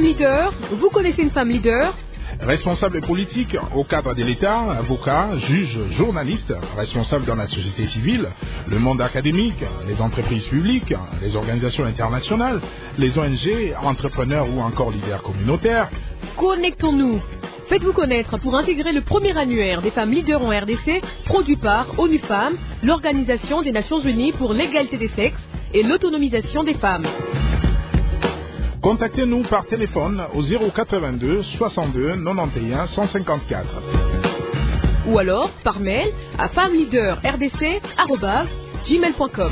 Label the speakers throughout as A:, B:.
A: leader, vous connaissez une femme leader?
B: Responsable politique au cadre de l'État, avocat, juge, journaliste, responsable dans la société civile, le monde académique, les entreprises publiques, les organisations internationales, les ONG, entrepreneurs ou encore leaders communautaires.
A: Connectons-nous. Faites-vous connaître pour intégrer le premier annuaire des femmes leaders en RDC, produit par ONU Femmes, l'Organisation des Nations Unies pour l'égalité des sexes et l'autonomisation des femmes.
B: Contactez-nous par téléphone au 082 62 91 154.
A: Ou alors par mail à femmeleaderrdc@gmail.com.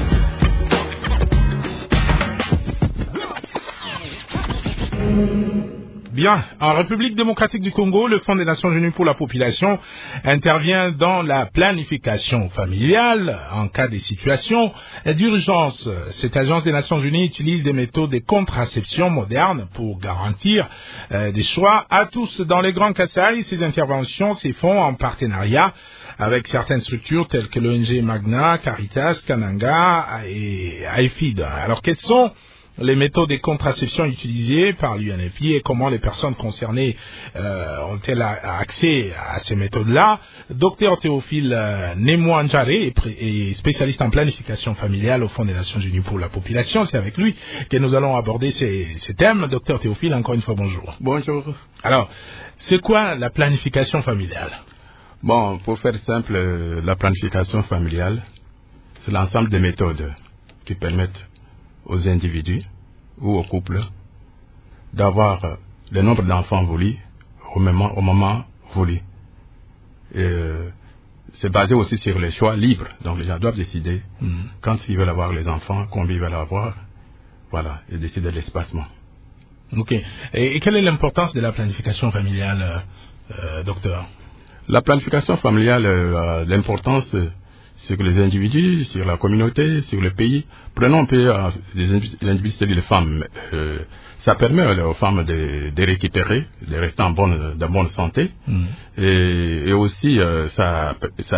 B: Bien, en République démocratique du Congo, le Fonds des Nations Unies pour la population intervient dans la planification familiale en cas de situation d'urgence. Cette agence des Nations Unies utilise des méthodes de contraception modernes pour garantir des choix à tous. Dans les Grands Kasaï, ces interventions se font en partenariat avec certaines structures telles que l'ONG Magna, Caritas, Kananga et AIFID. Alors, quelles sont les méthodes de contraception utilisées par l'UNFI et comment les personnes concernées ont-elles accès à ces méthodes-là? Docteur Théophile Nemouanjaré est spécialiste en planification familiale au Fonds des Nations Unies pour la population. C'est avec lui que nous allons aborder ces thèmes. Docteur Théophile, encore une fois, bonjour.
C: Bonjour.
B: Alors, c'est quoi la planification familiale?
C: Bon, pour faire simple, la planification familiale, c'est l'ensemble des méthodes qui permettent aux individus ou aux couples d'avoir le nombre d'enfants voulus au moment voulu. C'est basé aussi sur les choix libres. Donc les gens doivent décider quand ils veulent avoir les enfants, combien ils veulent avoir, voilà, et décider de l'espacement.
B: Ok. Et quelle est l'importance de la planification familiale, docteur?
C: La planification familiale, l'importance sur les individus, sur la communauté, sur le pays. Prenons un peu les individus, c'est les femmes. Ça permet aux femmes de récupérer, de rester en bonne santé. Et aussi, ça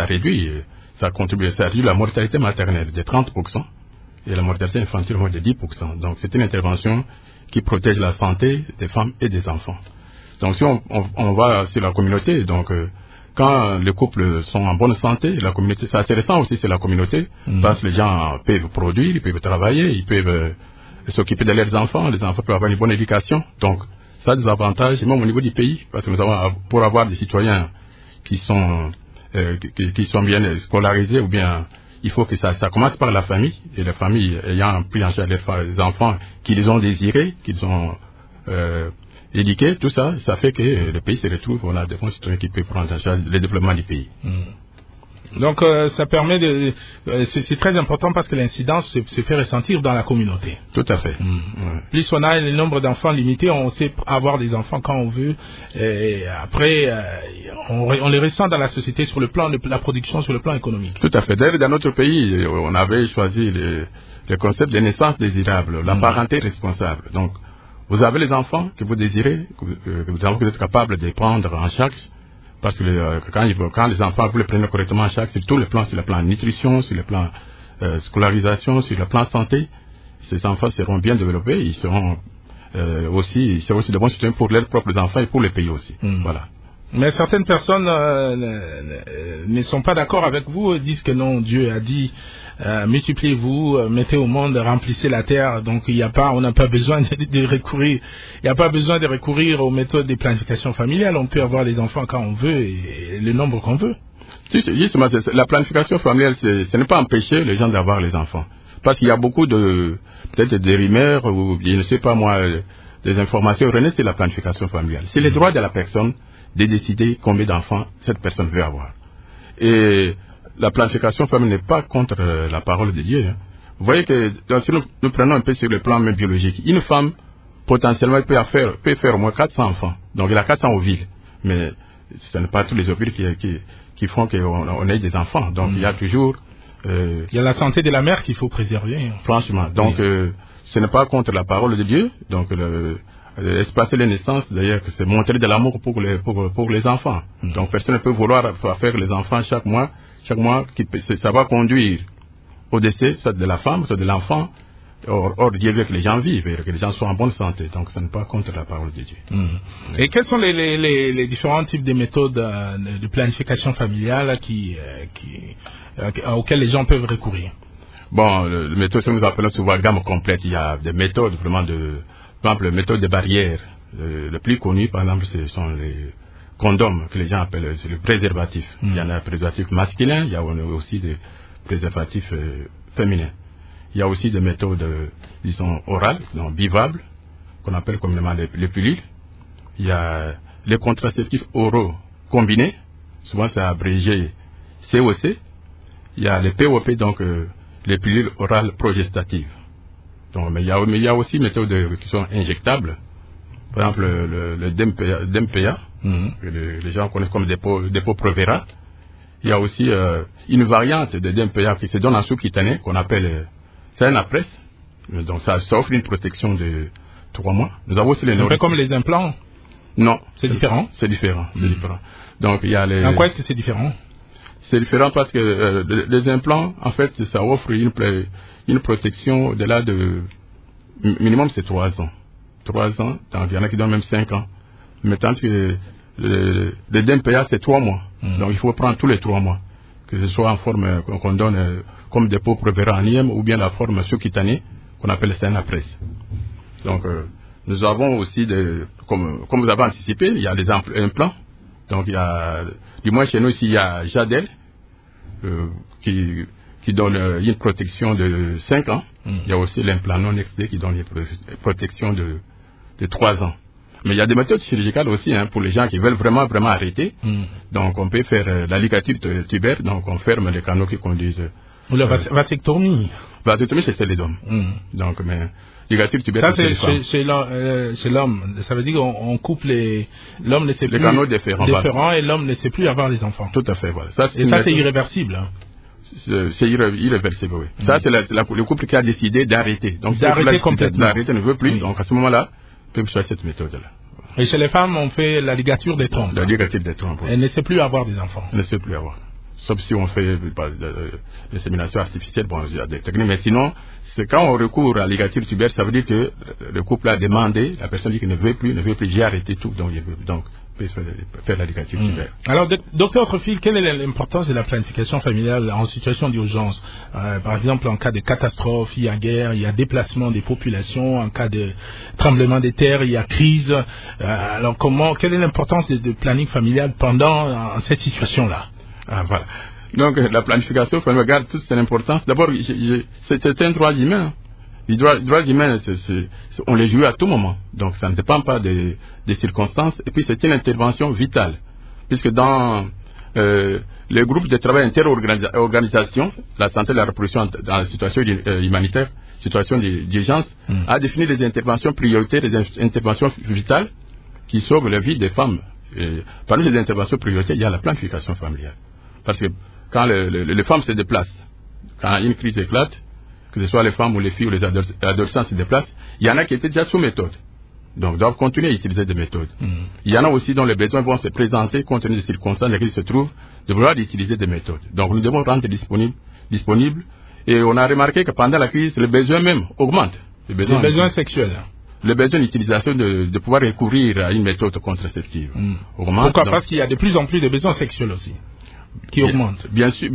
C: réduit la mortalité maternelle de 30% et la mortalité infantile de 10%. Donc, c'est une intervention qui protège la santé des femmes et des enfants. Donc, si on va sur la communauté, donc, quand les couples sont en bonne santé, la communauté, c'est intéressant aussi, c'est la communauté, parce que les gens peuvent produire, ils peuvent travailler, ils peuvent s'occuper de leurs enfants, les enfants peuvent avoir une bonne éducation. Donc, ça a des avantages, même au niveau du pays, parce que nous avons, pour avoir des citoyens qui sont bien scolarisés, ou bien, il faut que ça commence par la famille, et la famille ayant pris en charge les enfants qu'ils ont désirés, qu'ils ont éduqués, tout ça, ça fait que le pays se retrouve, on a des bons citoyens qui peuvent prendre en charge le développement du pays.
B: Donc ça permet c'est très important parce que l'incidence se fait ressentir dans la communauté.
C: Tout à fait.
B: Plus on a le nombre d'enfants limité, on sait avoir des enfants quand on veut, et après on les ressent dans la société sur le plan de la production, sur le plan économique.
C: Tout à fait. D'ailleurs, dans notre pays, on avait choisi le concept de naissance désirable, la parenté responsable. Donc, vous avez les enfants que vous désirez, que vous êtes capable de prendre en charge, parce que quand les enfants, vous les prenez correctement en charge, sur tout le plan, sur le plan nutrition, sur le plan scolarisation, sur le plan santé, ces enfants seront bien développés, ils seront aussi de bons citoyens pour leurs propres enfants et pour le pays aussi. Voilà.
B: Mais certaines personnes ne sont pas d'accord avec vous, disent que non, Dieu a dit multipliez-vous, mettez au monde, remplissez la terre. Donc on n'a pas besoin de recourir aux méthodes de planification familiale. On peut avoir des enfants quand on veut et le nombre qu'on veut.
C: Justement, la planification familiale, ce n'est pas empêcher les gens d'avoir les enfants, parce qu'il y a beaucoup peut-être des rumeurs ou je ne sais pas moi, des informations erronées sur la planification familiale. C'est le droit de la personne de décider combien d'enfants cette personne veut avoir. Et la planification familiale n'est pas contre la parole de Dieu. Vous voyez que si nous prenons un peu sur le plan même biologique, une femme potentiellement peut faire au moins 400 enfants. Donc il a 400 ovules. Mais ce n'est pas tous les ovules qui font qu'on ait des enfants. Donc il y a toujours...
B: il y a la santé de la mère qu'il faut préserver.
C: Franchement. Donc ce n'est pas contre la parole de Dieu. Donc espacer les naissances, d'ailleurs, c'est montrer de l'amour pour les enfants. Donc personne ne peut vouloir faire les enfants chaque mois, ça va conduire au décès, soit de la femme, soit de l'enfant, Or, Dieu veut que les gens vivent et que les gens soient en bonne santé. Donc, ça n'est pas contre la parole de Dieu.
B: Et quels sont les différents types de méthodes de planification familiale auxquelles les gens peuvent recourir?
C: Bon, les méthodes que nous appelons souvent gamme complète. Il y a des méthodes vraiment par exemple, les méthodes de barrière. Le plus connu, par exemple, ce sont les condoms que les gens appellent le préservatif. Il y en a un préservatif masculin, il y a aussi des préservatifs féminins. Il y a aussi des méthodes, disons, orales, donc bivables, qu'on appelle communément les pilules. Il y a les contraceptifs oraux combinés, souvent c'est abrégé COC. Il y a les POP, donc les pilules orales progestatives. Donc, mais il y a aussi des méthodes qui sont injectables. Par exemple, le DMPA, que les gens connaissent comme dépôt Provera. Il y a aussi une variante de DMPA qui se donne en sous-cutané, qu'on appelle Cyanapres. Donc, ça offre une protection de 3 mois. Nous avons aussi les
B: un peu comme les implants?
C: Non.
B: C'est différent?
C: C'est différent. Donc, il y a les...
B: En quoi est-ce que c'est différent?
C: C'est différent parce que les implants, en fait, ça offre une protection au-delà de... Minimum, c'est 3 ans. 3 ans, donc il y en a qui donnent même 5 ans. Mais tandis que le DMPA, c'est 3 mois. Donc il faut prendre tous les 3 mois. Que ce soit en forme qu'on donne comme dépôt Provera en IM ou bien la forme sous-cutanée qu'on appelle Cyanapres. Donc nous avons aussi, comme vous avez anticipé, il y a des implants. Donc il y a, du moins chez nous ici, il y a Jadel qui donne une protection de 5 ans. Il y a aussi l'implant non XD qui donne une protection de 3 ans. Mais il y a des méthodes chirurgicales aussi pour les gens qui veulent vraiment arrêter. Donc on peut faire la ligature tubaire, donc on ferme les canaux qui conduisent.
B: Ou la vasectomie.
C: Vasectomie, c'est les hommes. Donc, mais ligature tubaire,
B: ça c'est chez l'homme. Ça veut dire qu'on coupe l'homme ne sait plus
C: les canaux déférents
B: et l'homme ne sait plus avoir des enfants.
C: Tout à fait, voilà.
B: Ça c'est irréversible.
C: C'est irréversible, oui. Ça c'est le couple qui a décidé d'arrêter. Donc
B: d'arrêter complètement.
C: D'arrêter ne veut plus. Donc à ce moment-là, peut choisir cette méthode-là.
B: Et chez les femmes, on fait la ligature des trompes.
C: La ligature des trompes.
B: Elle ne sait plus avoir des enfants.
C: Elle ne sait plus avoir. Sauf si on fait l'insémination artificielle, bon, il y a des techniques. Mais sinon, c'est quand on recourt à la ligature tubaire, ça veut dire que le couple a demandé, la personne dit qu'il ne veut plus, j'ai arrêté tout, donc peut faire la ligature tubaire.
B: Alors, docteur Trofil, quelle est l'importance de la planification familiale en situation d'urgence? Par exemple, en cas de catastrophe, il y a guerre, il y a déplacement des populations, en cas de tremblement des terres, il y a crise. Alors, quelle est l'importance de planning familial pendant cette situation-là?
C: Voilà. Donc, la planification familiale garde toute son importance. D'abord, c'est un droit humain. Les droits humains, on les joue à tout moment. Donc, ça ne dépend pas des circonstances. Et puis, c'est une intervention vitale. Puisque dans les groupes de travail interorganisation, la santé et la reproduction dans la situation humanitaire, situation d'urgence, a défini des interventions prioritaires, des interventions vitales qui sauvent la vie des femmes. Et parmi ces interventions prioritaires, il y a la planification familiale. Parce que quand les femmes se déplacent, quand une crise éclate, que ce soit les femmes ou les filles ou les adolescents se déplacent, il y en a qui étaient déjà sous méthode. Donc, doivent continuer à utiliser des méthodes. Il y en a aussi dont les besoins vont se présenter compte tenu des circonstances dans lesquelles ils se trouvent, de vouloir utiliser des méthodes. Donc, nous devons rendre disponibles. Et on a remarqué que pendant la crise, les besoins même augmentent. Les
B: besoins sexuels.
C: Le besoin d'utilisation de pouvoir recourir à une méthode contraceptive augmente.
B: Pourquoi? Parce qu'il y a de plus en plus de besoins sexuels aussi qui augmentent.
C: Bien sûr.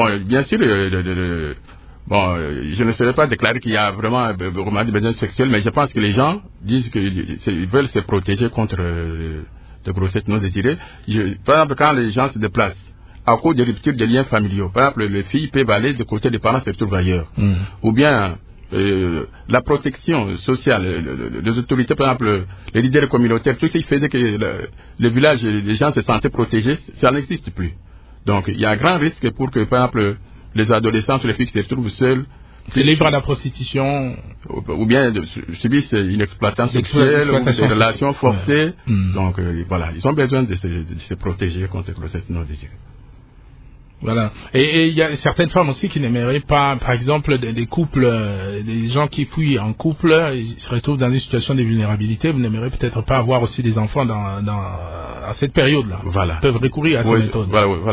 C: Je ne saurais pas déclarer qu'il y a vraiment des besoins sexuels, mais je pense que les gens disent qu'ils veulent se protéger contre les grossesses non désirées. Par exemple, quand les gens se déplacent à cause de ruptures de liens familiaux, par exemple, les filles peuvent aller du côté des parents se retrouvent ailleurs, ou bien la protection sociale, les autorités, par exemple, les leaders communautaires, tout ce qui faisait que le village, les gens se sentaient protégés, ça n'existe plus. Donc, il y a un grand risque pour que, par exemple, les adolescents ou les filles qui se retrouvent seules
B: se livrent à la prostitution
C: ou bien subissent une exploitation sexuelle ou des relations forcées. Donc, voilà, ils ont besoin de se protéger contre les grossesses non désirées.
B: Voilà. Et il y a certaines femmes aussi qui n'aimeraient pas, par exemple, des couples, des gens qui fuient en couple, ils se retrouvent dans une situation de vulnérabilité, vous n'aimeriez peut-être pas avoir aussi des enfants à cette période-là.
C: Voilà.
B: Ils peuvent recourir à ces méthodes.
C: Voilà.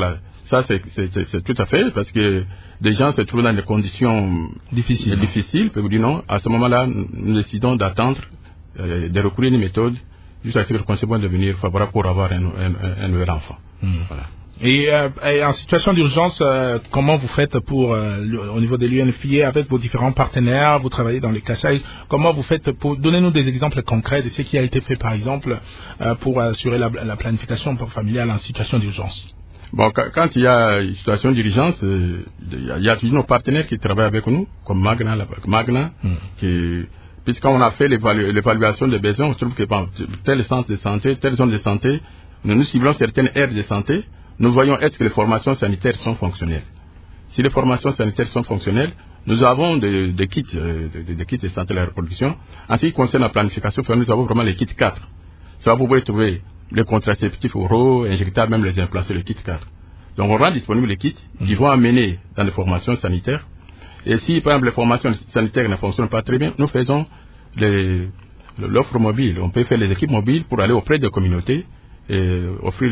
C: Ça, c'est tout à fait, parce que des gens se trouvent dans des conditions difficiles, peuvent dire non. À ce moment-là, nous décidons d'attendre, de recourir à une méthode, jusqu'à ce que le conseil puisse devenir favorable pour avoir un nouvel enfant. Voilà.
B: Et en situation d'urgence, comment vous faites au niveau de l'UNFPA avec vos différents partenaires, vous travaillez dans les Kasaï, comment vous faites pour donnez-nous des exemples concrets de ce qui a été fait par exemple pour assurer la planification familiale en situation d'urgence?
C: Bon, quand il y a une situation d'urgence, il y a toujours nos partenaires qui travaillent avec nous, comme Magna, puisqu'on a fait l'évaluation des besoins, on se trouve que tel centre de santé, telle zone de santé, nous ciblons certaines aires de santé. Nous voyons est-ce que les formations sanitaires sont fonctionnelles. Si les formations sanitaires sont fonctionnelles, nous avons des kits de santé de la reproduction. En ce qui concerne la planification familiale, nous avons vraiment les kits 4. Ça, vous pouvez trouver les contraceptifs oraux, injectables, même les implants, c'est le kit 4. Donc on rend disponible les kits qui vont amener dans les formations sanitaires. Et si, par exemple, les formations sanitaires ne fonctionnent pas très bien, nous faisons l'offre mobile. On peut faire les équipes mobiles pour aller auprès des communautés et offrir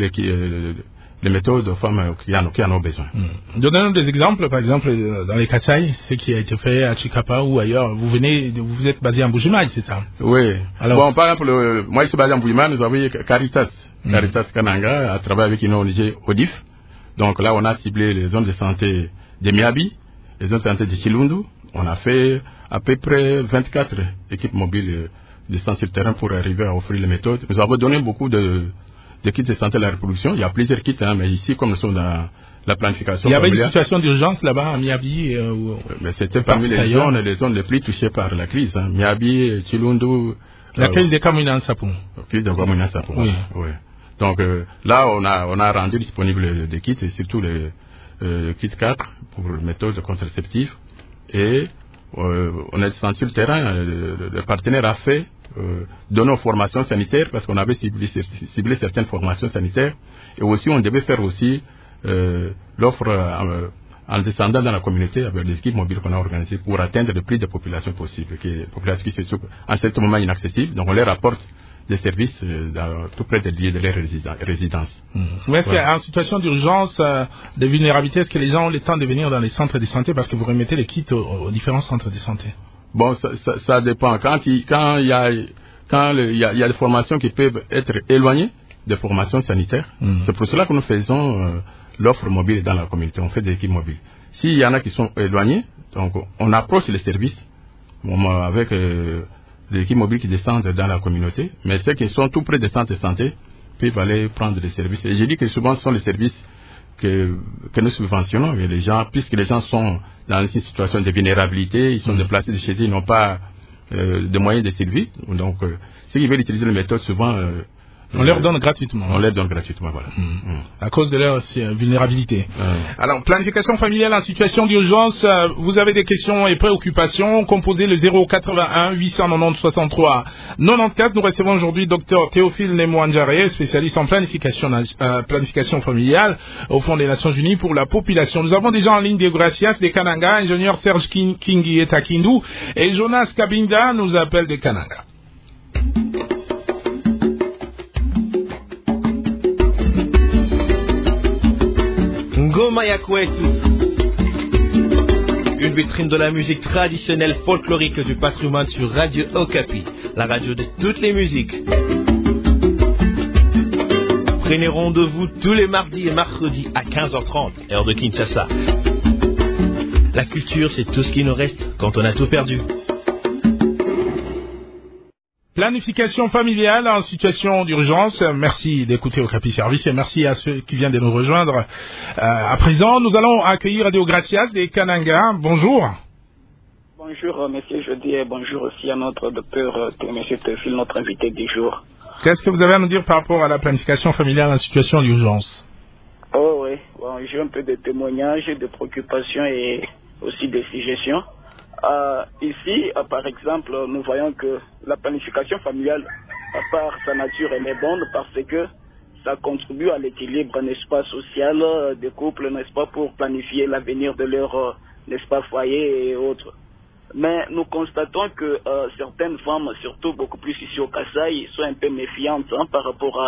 C: les méthodes aux femmes qui en ont besoin.
B: Donnez-nous des exemples, par exemple, dans les Kasaï, ce qui a été fait à Chikapa ou ailleurs. Vous êtes basé en Bujimaï, c'est ça?
C: Oui. Alors, bon, par exemple, moi, je suis basé en Bujimaï, nous avons Caritas Kananga, à travers avec une ONG ODIF. Donc là, on a ciblé les zones de santé de Miabi, les zones de santé de Chilundu. On a fait à peu près 24 équipes mobiles de santé sur le terrain pour arriver à offrir les méthodes. Nous avons donné beaucoup de kits de santé de la reproduction. Il y a plusieurs kits, mais ici, comme nous sommes dans la planification.
B: Il y avait une situation d'urgence là-bas à Miabi.
C: Mais c'était parmi les zones les plus touchées par la crise. Miabi, Chilundu.
B: La crise des Kamouina Sapon.
C: La crise des Kamouina Sapon. Oui. Oui. Donc là, on a rendu disponible des kits, et surtout les kits 4 pour méthodes contraceptives. Et on a senti le terrain. Le partenaire a fait de nos formations sanitaires, parce qu'on avait ciblé certaines formations sanitaires, et aussi on devait faire aussi l'offre en descendant dans la communauté avec les équipes mobiles qu'on a organisées pour atteindre le plus de populations possible, populations qui se trouvent en ce moment inaccessibles. Donc on leur apporte des services tout près des lieux de leur résidence.
B: Mais est-ce qu'en situation d'urgence, de vulnérabilité, est-ce que les gens ont le temps de venir dans les centres de santé, parce que vous remettez les kits aux différents centres de santé?
C: Bon, ça dépend. Quand il y a des formations qui peuvent être éloignées des formations sanitaires, c'est pour cela que nous faisons l'offre mobile dans la communauté. On fait des équipes mobiles. S'il y en a qui sont éloignés, donc on approche les services avec des équipes mobiles qui descendent dans la communauté, mais ceux qui sont tout près des centres de santé peuvent aller prendre des services. Et je dis que souvent ce sont les services que nous subventionnons, et les gens, puisque les gens sont dans une situation de vulnérabilité, ils sont déplacés de chez eux, ils n'ont pas de moyens de survie. Donc, ceux qui veulent utiliser les méthodes, souvent,
B: on leur donne gratuitement.
C: On leur donne gratuitement, voilà.
B: À cause de leur vulnérabilité. Alors, planification familiale en situation d'urgence, vous avez des questions et préoccupations, composez le 081 890 63 94. Nous recevons aujourd'hui Dr Théophile Nemouandjaré, spécialiste en planification familiale au Fonds des Nations Unies pour la population. Nous avons déjà en ligne des Gracias, des Kananga, ingénieur Serge Kingi et Takindu, et Jonas Kabinda nous appelle des Kananga.
D: Ngoma ya kwetu, une vitrine de la musique traditionnelle folklorique du patrimoine sur Radio Okapi, la radio de toutes les musiques. Prenez rendez-vous tous les mardis et mercredis à 15h30, heure de Kinshasa. La culture, c'est tout ce qui nous reste quand on a tout perdu.
B: Planification familiale en situation d'urgence. Merci d'écouter Okapi Service et merci à ceux qui viennent de nous rejoindre. À présent, nous allons accueillir Radio Gracias des Kananga. Bonjour.
E: Bonjour, monsieur Jeudi, et bonjour aussi à notre docteur, monsieur Théophile, notre invité du jour.
B: Qu'est-ce que vous avez à nous dire par rapport à la planification familiale en situation d'urgence?
E: Oh oui, bon, j'ai un peu de témoignages, de préoccupations et aussi de suggestions. Ici, par exemple, nous voyons que la planification familiale, par sa nature, elle est bonne parce que ça contribue à l'équilibre, n'est-ce pas, social des couples, n'est-ce pas, pour planifier l'avenir de leur, n'est-ce pas, foyer et autres. Mais nous constatons que certaines femmes, surtout beaucoup plus ici au Kasaï, sont un peu méfiantes par rapport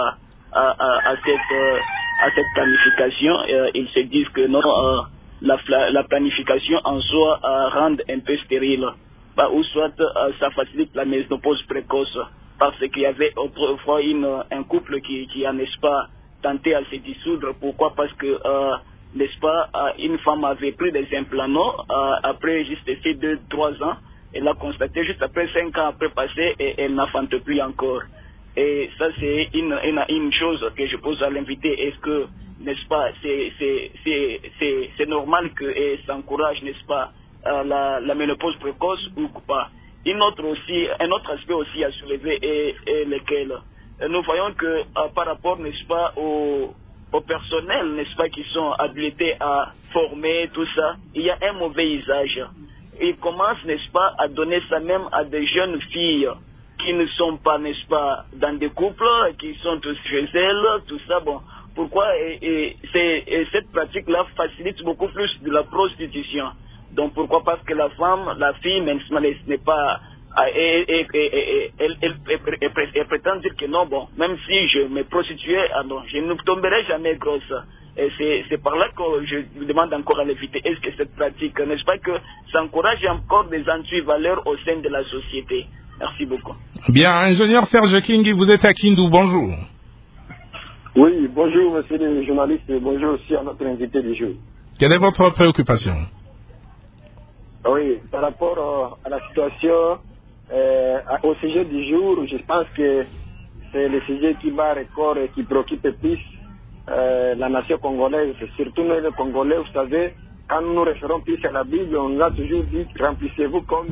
E: à cette planification. Ils se disent que non, la planification en soi rend un peu stérile, ou soit ça facilite la ménopause précoce, parce qu'il y avait autrefois un couple qui a, n'est-ce pas, tenté à se dissoudre. Pourquoi? Parce que n'est-ce pas, une femme avait pris des implants après juste ces 2-3 ans. Elle a constaté juste après 5 ans après passé et elle n'enfante plus encore. Et ça, c'est une chose que je pose à l'invité. Est-ce que, n'est-ce pas, c'est normal que s'encourage, n'est-ce pas, la ménopause précoce ou pas? Un autre aspect aussi à soulever est lequel? Nous voyons que par rapport, n'est-ce pas, au personnel, n'est-ce pas, qui sont habilités à former, tout ça, il y a un mauvais usage. Ils commencent, n'est-ce pas, à donner ça même à des jeunes filles qui ne sont pas, n'est-ce pas, dans des couples, qui sont tous chez elles, tout ça. Bon, pourquoi cette pratique-là facilite beaucoup plus de la prostitution. Donc pourquoi? Parce que la fille, même si elle n'est pas, elle prétend dire que non, bon, même si je me prostituais, non, je ne tomberai jamais grosse. Et c'est par là que je demande encore à l'éviter. Est-ce que cette pratique, n'est-ce pas, que ça encourage encore des anti-valeurs au sein de la société? Merci beaucoup.
B: Bien, ingénieur Serge King, vous êtes à Kindu, bonjour.
F: Oui, bonjour monsieur le journaliste, et bonjour aussi à notre invité du jour.
B: Quelle est votre préoccupation?
F: Oui, par rapport à la situation, au sujet du jour, je pense que c'est le sujet qui bat record et qui préoccupe plus la nation congolaise, surtout nous les Congolais. Vous savez, quand nous nous référons plus à la Bible, on nous a toujours dit remplissez-vous comme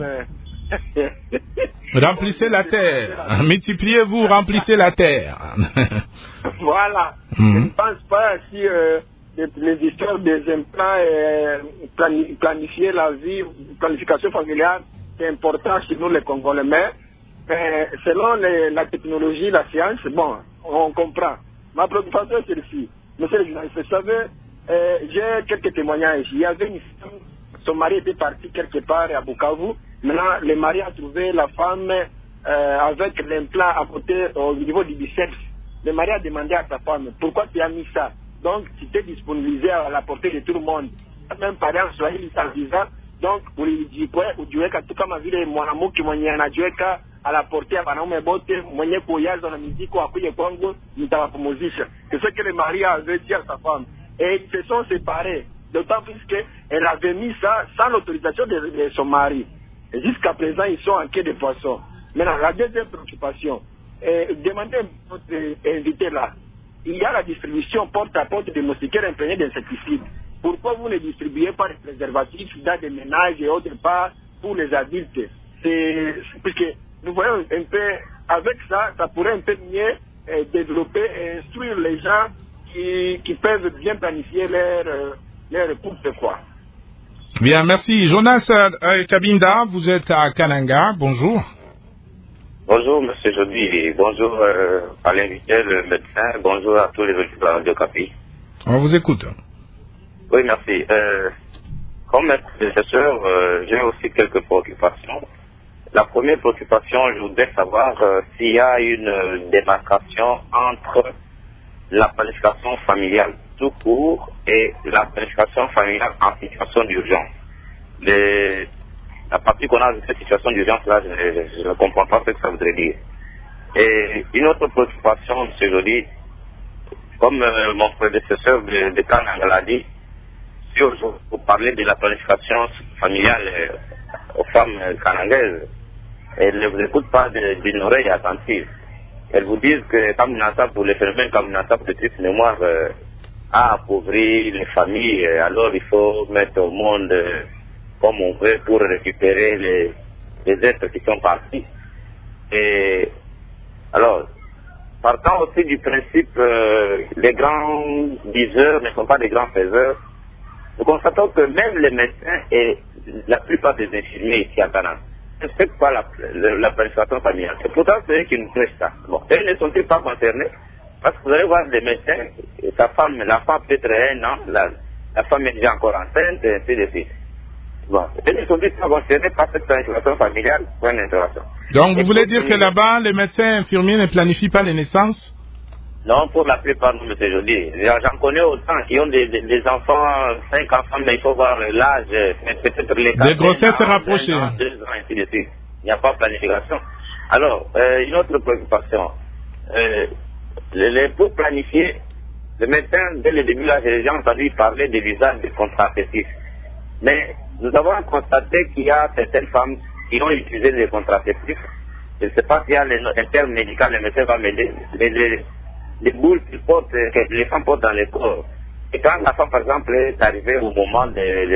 B: remplissez la terre, multipliez-vous, remplissez la terre.
F: Voilà. Je ne pense pas si les histoires des implants planifier la vie, planification familiale, c'est important chez nous les Congolais, mais selon la technologie, la science, bon, on comprend. Ma préoccupation c'est celle-ci. Monsieur le journaliste, vous savez, j'ai quelques témoignages. Il y avait une femme, son mari était parti quelque part à Bukavu. Maintenant, le mari a trouvé la femme avec l'implant à côté au niveau du biceps. Le mari a demandé à sa femme, pourquoi tu as mis ça? Donc, tu t'es disponibilisé à la portée de tout le monde. Même parler en Swahili, ça disant, donc, ujiweka tu kama vile mwanamke mwenye anajiweka à la portée à wanaume bote, mwenye kuyaza na miziko akuye kwangu, nitawapumuzisha. C'est ce que le mari avait dit à sa femme. Et ils se sont séparés. D'autant plus qu'elle avait mis ça sans l'autorisation de son mari. Et jusqu'à présent, ils sont en quai de poisson. Maintenant, la deuxième préoccupation, demandez à notre invité là, il y a la distribution porte à porte de moustiquaires imprégnés d'insecticides. Pourquoi vous ne distribuez pas les préservatifs dans des ménages et autre part pour les adultes? Puisque nous voyons un peu, avec ça, ça pourrait un peu mieux développer et instruire les gens qui peuvent bien planifier leur couple, quoi.
B: Bien, merci. Jonas Kabinda, vous êtes à Kananga, bonjour.
G: Bonjour, monsieur Jody, bonjour à l'invité, le médecin, bonjour à tous les auditeurs de Capi.
B: On vous écoute.
G: Oui, merci. Comme mes prédécesseurs, j'ai aussi quelques préoccupations. La première préoccupation, je voudrais savoir s'il y a une démarcation entre la planification familiale tout court et la planification familiale en situation d'urgence. La partie qu'on a de cette situation d'urgence là, je ne comprends pas ce que ça voudrait dire. Et une autre préoccupation, M. Jody, comme mon prédécesseur de Kananga l'a dit, si vous parlez de la planification familiale aux femmes kanangaises, elles ne vous écoutent pas d'une oreille attentive. Elles vous disent que Kamunata, pour les phénomènes Kamunata, pour les tristes mémoires, a appauvri les familles, alors il faut mettre au monde comme on veut pour récupérer les êtres qui sont partis. Et alors, partant aussi du principe, les grands diseurs ne sont pas des grands faiseurs, nous constatons que même les médecins et la plupart des infirmiers ici à Ghana ne respectent pas la planification familiale. C'est pourtant ceux qui nous prêtent ça. Bon, eux ne sont-ils pas concernés? Parce que vous allez voir des médecins, la femme peut-être 1 an, la femme est déjà encore enceinte, et ainsi de suite. Bon, eux ne sont-ils pas concernés par cette planification familiale? Point d'interrogation.
B: Donc vous voulez dire que là-bas, les médecins infirmiers ne planifient pas les naissances?
G: Non, pour la plupart, non, monsieur Jody. J'en connais autant qui ont des enfants, 5 enfants, mais il faut voir l'âge, peut-être les 4
B: des grossesses rapprochées.
G: 2 ans, ainsi de suite. Il n'y a pas de planification. Alors, une autre préoccupation. Pour planifier, le médecin, dès le début, là, j'ai déjà entendu parler de l'usage des contraceptifs. Mais nous avons constaté qu'il y a certaines femmes qui ont utilisé des contraceptifs. Je ne sais pas s'il y a un terme médical, le médecin va m'aider. Les boules que les femmes portent dans le corps. Et quand la femme, par exemple, est arrivée au moment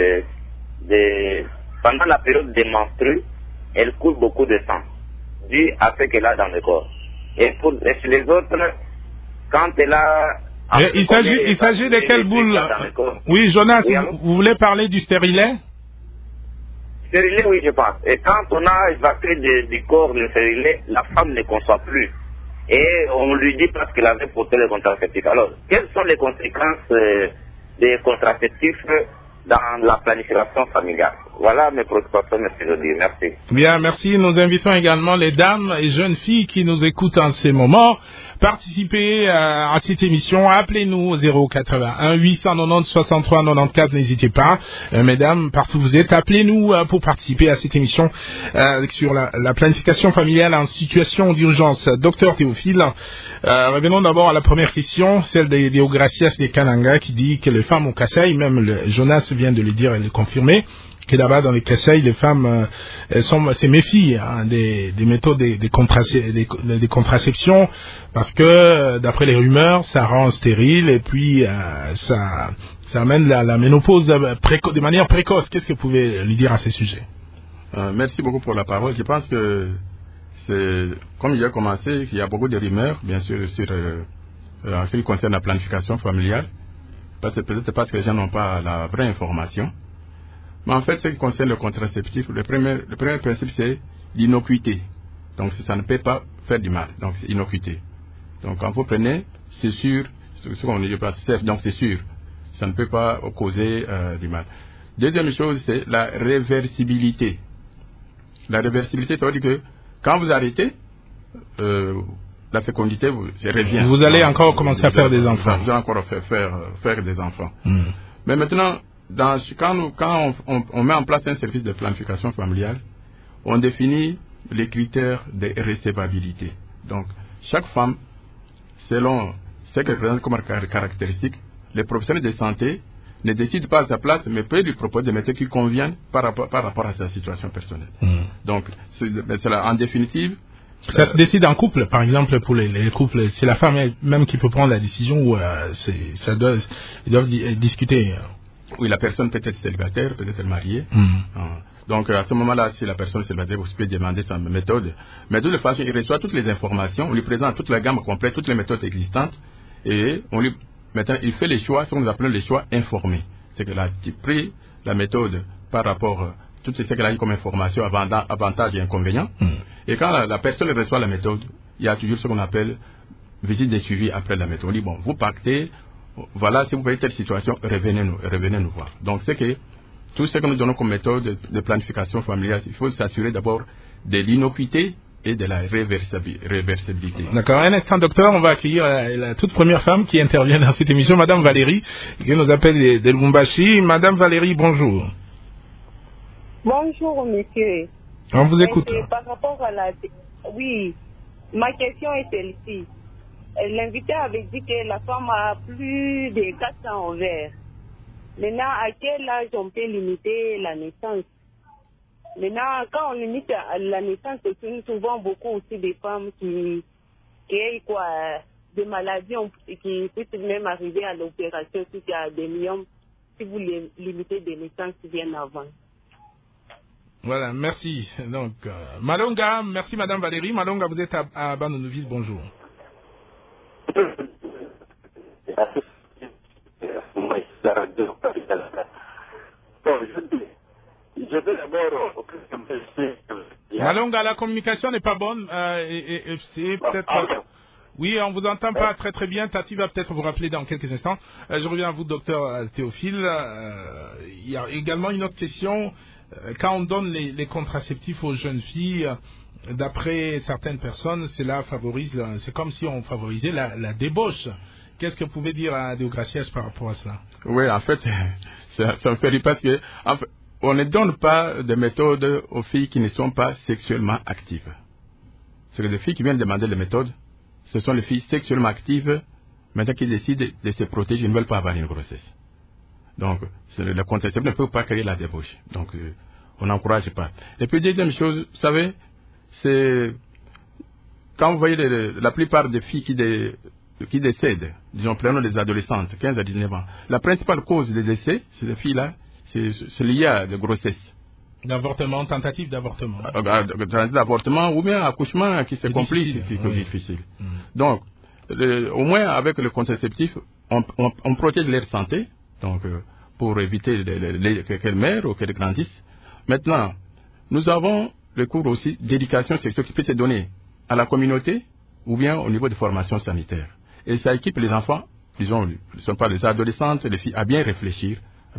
G: pendant la période des menstrues, elle coule beaucoup de sang, dû à ce qu'elle a dans le corps. Et chez les autres, quand elle a...
B: Il s'agit de quelles boules? Oui, Jonas, oui, vous voulez parler du stérilet?
G: Stérilet, oui, je pense. Et quand on a évacué du corps le stérilet, la femme ne conçoit plus. Et on lui dit parce qu'elle avait porté les contraceptifs. Alors, quelles sont les conséquences des contraceptifs dans la planification familiale? Voilà mes préoccupations, monsieur Jody. Merci.
B: Bien, merci. Nous invitons également les dames et jeunes filles qui nous écoutent en ces moments. Participez à cette émission, appelez-nous au 081 890 63 94, n'hésitez pas. Mesdames, partout où vous êtes, appelez-nous pour participer à cette émission sur la planification familiale en situation d'urgence. Docteur Théophile, revenons d'abord à la première question, celle des Ogracias des Kananga qui dit que les femmes au Kasaï, même Jonas vient de le dire et de le confirmer, que là-bas dans les Kasaï, les femmes se méfient des méthodes des contraceptions parce que d'après les rumeurs, ça rend stérile et puis ça amène la ménopause de manière précoce. Qu'est-ce que vous pouvez lui dire à ces sujets?
C: Merci beaucoup pour la parole. Je pense que c'est comme il a commencé, il y a beaucoup de rumeurs, bien sûr, en ce qui concerne la planification familiale, peut-être parce que les gens n'ont pas la vraie information. Mais en fait, ce qui concerne le contraceptif, le premier principe, c'est l'innocuité. Donc, ça ne peut pas faire du mal. Donc, c'est innocuité. Donc, quand vous prenez, c'est sûr, ce qu'on dit pas safe, donc c'est sûr, ça ne peut pas causer du mal. Deuxième chose, c'est la réversibilité. La réversibilité, ça veut dire que quand vous arrêtez, la fécondité revient.
B: Vous allez encore commencer à faire des enfants.
C: Vous allez encore faire des enfants. Mais maintenant, quand on met en place un service de planification familiale, on définit les critères de recevabilité. Donc, chaque femme, selon ce qu'elle présente comme caractéristique, les professionnels de santé ne décident pas à sa place, mais peuvent lui proposer des méthodes qui conviennent par rapport à sa situation personnelle. Donc, en définitive...
B: Ça se décide en couple, par exemple, pour les couples. C'est la femme elle-même qui peut prendre la décision ou ils doivent discuter.
C: Oui, la personne peut être célibataire, peut être mariée. Donc, à ce moment-là, si la personne est célibataire, vous pouvez demander sa méthode. Mais de toute façon, il reçoit toutes les informations, on lui présente toute la gamme complète, toutes les méthodes existantes, et maintenant, il fait les choix, ce qu'on appelle les choix informés. C'est qu'il a pris la méthode par rapport à tout ce qu'elle a eu comme information, avantages et inconvénients. Et quand la personne reçoit la méthode, il y a toujours ce qu'on appelle visite de suivi après la méthode. On dit, bon, vous pactez, voilà, si vous voyez telle situation, revenez nous voir. Donc, c'est que tout ce que nous donnons comme méthode de planification familiale, il faut s'assurer d'abord de l'innocuité et de la réversibilité.
B: D'accord. Un instant, docteur, on va accueillir la toute première femme qui intervient dans cette émission, Madame Valérie, qui nous appelle de Lubumbashi. Madame Valérie, bonjour.
H: Bonjour, monsieur.
B: On vous écoute.
H: Par rapport à Oui, ma question est celle-ci. L'invité avait dit que la femme a plus de 400 ovaires. Maintenant, à quel âge on peut limiter la naissance? Maintenant, quand on limite la naissance, c'est souvent beaucoup aussi des femmes qui ont des maladies qui peuvent même arriver à l'opération si il y a des myomes, si vous limitez des naissances bien avant.
B: Voilà, merci. Donc, Malonga, merci Madame Valérie. Malonga, vous êtes à Banouville, bonjour. Malonga, la communication n'est pas bonne. C'est peut-être... Oui, on vous entend pas très très bien. Tati va peut-être vous rappeler dans quelques instants. Je reviens à vous, docteur Théophile. Il y a également une autre question. Quand on donne les contraceptifs aux jeunes filles, d'après certaines personnes, cela favorise, c'est comme si on favorisait la débauche. Qu'est-ce que vous pouvez dire à Deogracias par rapport à cela?
C: Oui, en fait, ça me fait rire parce que en fait, on ne donne pas de méthodes aux filles qui ne sont pas sexuellement actives. C'est que les filles qui viennent demander les méthodes, ce sont les filles sexuellement actives, maintenant qui décident de se protéger, ne veulent pas avoir une grossesse. Donc, le contraceptif ne peut pas créer la débauche. Donc, on n'encourage pas. Et puis, deuxième chose, vous savez, c'est quand vous voyez la plupart des filles qui décèdent, disons, prenons des adolescentes, 15 à 19 ans, la principale cause des décès, ces filles-là, c'est lié à des grossesses.
B: D'avortement, tentative d'avortement.
C: Tentative d'avortement ou bien accouchement qui se complique, qui est difficile. Donc, au moins avec le contraceptif, on protège leur santé, donc pour éviter qu'elles meurent ou qu'elles grandissent. Maintenant, nous avons le cours aussi d'éducation sexuelle qui peut se donner à la communauté ou bien au niveau de formation sanitaire. Et ça équipe les enfants, disons, ce ne sont pas les adolescentes, les filles, à bien réfléchir,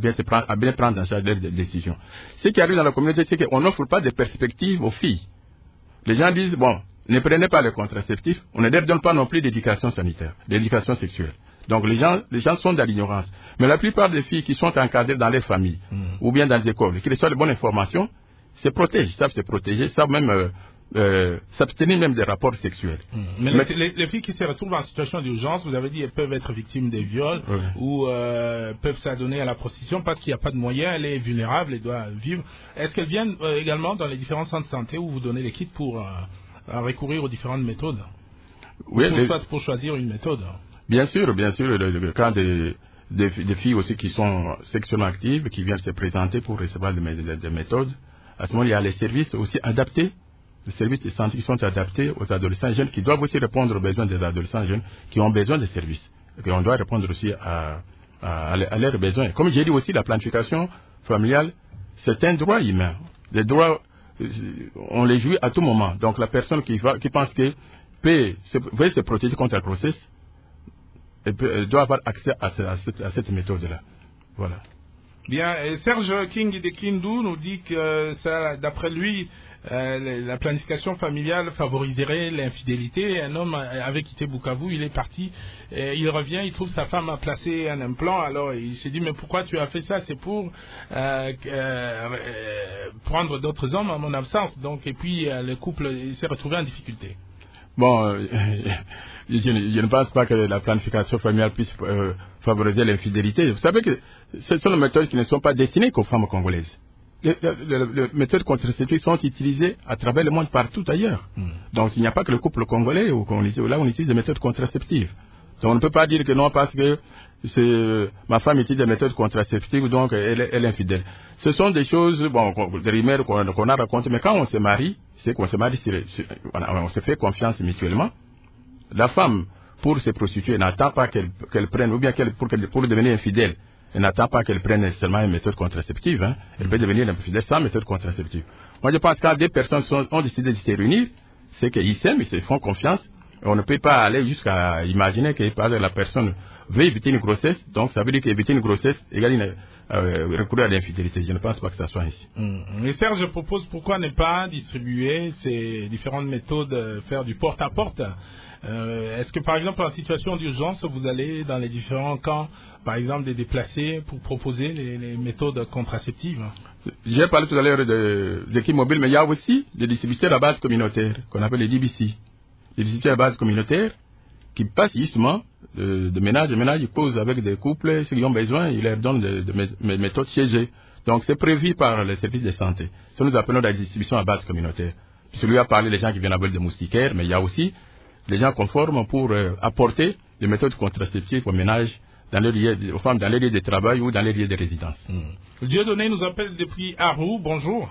C: à bien prendre en charge leurs décisions. Ce qui arrive dans la communauté, c'est qu'on n'offre pas de perspectives aux filles. Les gens disent, bon, ne prenez pas le contraceptif, on ne leur donne pas non plus d'éducation sanitaire, d'éducation sexuelle. Donc les gens sont dans l'ignorance. Mais la plupart des filles qui sont encadrées dans les familles ou bien dans les écoles, qui reçoivent de bonnes informations, se protègent, savent se protéger, savent même s'abstenir même des rapports sexuels.
B: Mais les filles qui se retrouvent en situation d'urgence, vous avez dit, elles peuvent être victimes des viols ou peuvent s'adonner à la prostitution parce qu'il n'y a pas de moyens, elle est vulnérable, elle doit vivre. Est-ce qu'elles viennent également dans les différents centres de santé où vous donnez les kits pour recourir aux différentes méthodes? Oui, pour choisir une méthode.
C: Bien sûr, le cas des filles aussi qui sont sexuellement actives, qui viennent se présenter pour recevoir des méthodes, à ce moment il y a les services aussi adaptés, les services de santé qui sont adaptés aux adolescents jeunes, qui doivent aussi répondre aux besoins des adolescents jeunes qui ont besoin de services. Et on doit répondre aussi à leurs besoins. Comme j'ai dit aussi, la planification familiale, c'est un droit humain. Les droits, on les jouit à tout moment. Donc la personne qui pense que veut se protéger contre la grossesse, elle doit avoir accès à cette méthode-là. Voilà.
B: Bien, et Serge King de Kindu nous dit que ça, d'après lui, la planification familiale favoriserait l'infidélité. Un homme avait quitté Bukavu, il est parti, il revient, il trouve sa femme a placé un implant, alors il s'est dit mais pourquoi tu as fait ça? C'est pour prendre d'autres hommes en mon absence. Donc, et puis le couple s'est retrouvé en difficulté.
C: Bon, je ne pense pas que la planification familiale puisse favoriser l'infidélité. Vous savez que ce sont des méthodes qui ne sont pas destinées qu'aux femmes congolaises. Les méthodes contraceptives sont utilisées à travers le monde partout ailleurs. Donc il n'y a pas que le couple congolais où on utilise des méthodes contraceptives. Donc, on ne peut pas dire que non parce que ma femme utilise des méthodes contraceptives donc elle est infidèle. Ce sont des choses, des rumeurs qu'on a racontées, mais quand on se marie, c'est qu'on se marie, on se fait confiance mutuellement. La femme, pour se prostituer, n'attend pas qu'elle prenne, ou bien pour devenir infidèle, elle n'attend pas qu'elle prenne seulement une méthode contraceptive. Hein. Elle peut devenir infidèle sans méthode contraceptive. Moi, je pense que quand deux personnes ont décidé de se réunir, c'est qu'ils s'aiment, ils se font confiance. On ne peut pas aller jusqu'à imaginer que la personne veut éviter une grossesse, donc ça veut dire qu'éviter une grossesse égale recourir à l'infidélité. Je ne pense pas que ça soit ainsi.
B: Et Serge, je propose pourquoi ne pas distribuer ces différentes méthodes, faire du porte-à-porte. Est-ce que par exemple en situation d'urgence, vous allez dans les différents camps, par exemple des déplacés, pour proposer les méthodes contraceptives?
C: J'ai parlé tout à l'heure d'équipes mobiles, mais il y a aussi des distributeurs à base communautaire, qu'on appelle les DBC. Les distributeurs à base communautaire qui passent justement de ménage en ménage, ils posent avec des couples, ceux qui ont besoin, ils leur donnent des méthodes chez eux. Donc c'est prévu par les services de santé. Ça nous appelons la distribution à base communautaire. Puisque lui a parlé des gens qui viennent avec des moustiquaires, mais il y a aussi les gens conformes pour apporter des méthodes contraceptives aux ménages, aux femmes dans les lieux de travail ou dans les lieux de résidence.
B: Dieudonné nous appelle depuis Arou. Bonjour.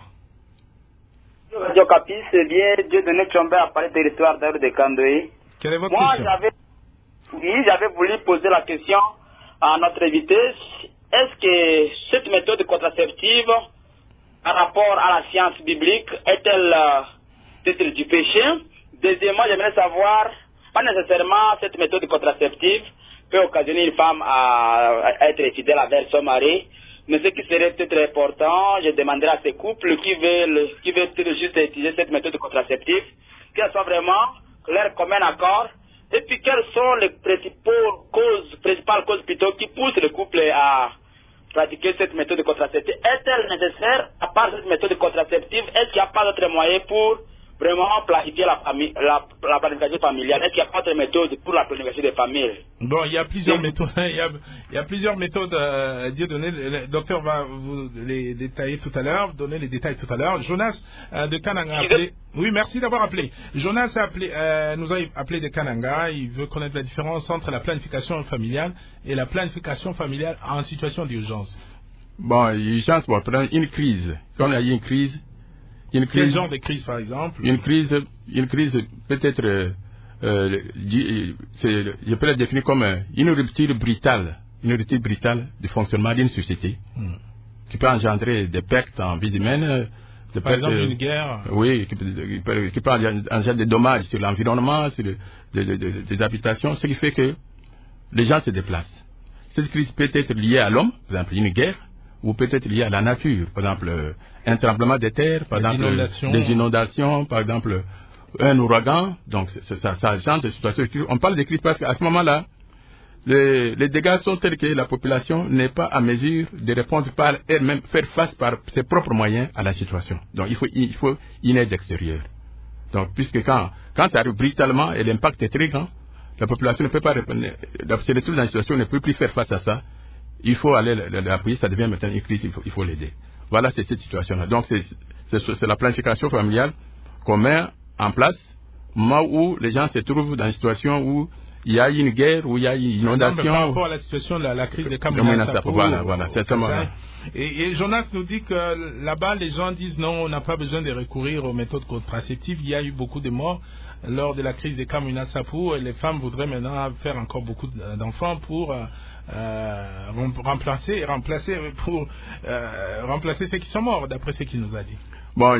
I: Radio Capi, c'est bien Dieudonné Tchombe à parler de l'histoire d'Arou de Kandoé.
B: Quelle est votre question?
I: J'avais voulu poser la question à notre invité. Est-ce que cette méthode contraceptive, par rapport à la science biblique, est-elle du péché? Deuxièmement, j'aimerais savoir, pas nécessairement cette méthode contraceptive peut occasionner une femme à être fidèle avec son mari, Mais ce qui serait peut-être important, je demanderai à ces couples qui veulent juste utiliser cette méthode contraceptive, qu'elle soit vraiment claire comme un accord. Et puis, quelles sont les principales causes plutôt qui poussent le couple à pratiquer cette méthode contraceptive? Est-elle nécessaire, à part cette méthode contraceptive, est-ce qu'il n'y a pas d'autre moyen pour vraiment planifier la planification familiale? Est-ce qu'il n'y a pas d'autre méthode pour la planification des familles?
B: Bon, il y a plusieurs méthodes. Il y a plusieurs méthodes. Le docteur va vous les détailler tout à l'heure, donner les détails tout à l'heure. Jonas de Kananga a appelé. Oui, merci d'avoir appelé. Jonas nous a appelé de Kananga. Il veut connaître la différence entre la planification familiale et la planification familiale en situation d'urgence.
C: Bon, urgence, bon, une crise. Quand il y a une crise.
B: Quel genre de crise, par exemple?
C: Une crise peut-être, je peux la définir comme une rupture brutale du fonctionnement d'une société, qui peut engendrer des pertes en vie humaine,
B: par exemple une guerre.
C: Oui, qui peut engendrer des dommages sur l'environnement, sur des habitations, ce qui fait que les gens se déplacent. Cette crise peut être liée à l'homme, par exemple une guerre, ou peut-être lié à la nature, par exemple un tremblement de terre, par exemple des inondations, par exemple un ouragan. Donc ça change de situation. On parle de crise parce qu'à ce moment-là, les dégâts sont tels que la population n'est pas à mesure de répondre par elle-même, faire face par ses propres moyens à la situation. Donc il faut une aide extérieure. Donc puisque quand ça arrive brutalement et l'impact est très grand, la population ne peut pas répondre, se retrouve dans une situation où elle ne peut plus faire face à ça. Il faut aller l'appuyer, ça devient maintenant une crise, il faut l'aider. Voilà, c'est cette situation-là. Donc, c'est la planification familiale qu'on met en place, au moment où les gens se trouvent dans une situation où il y a une guerre, où il y a une inondation.
B: Par rapport à la situation de la crise de Kamina Sapo.
C: Voilà, c'est ça.
B: Et Jonas nous dit que là-bas, les gens disent non, on n'a pas besoin de recourir aux méthodes contraceptives. Il y a eu beaucoup de morts lors de la crise de Kamina Sapo et les femmes voudraient maintenant faire encore beaucoup d'enfants pour remplacer ceux qui sont morts, d'après ce qu'il nous a dit.
C: Bon,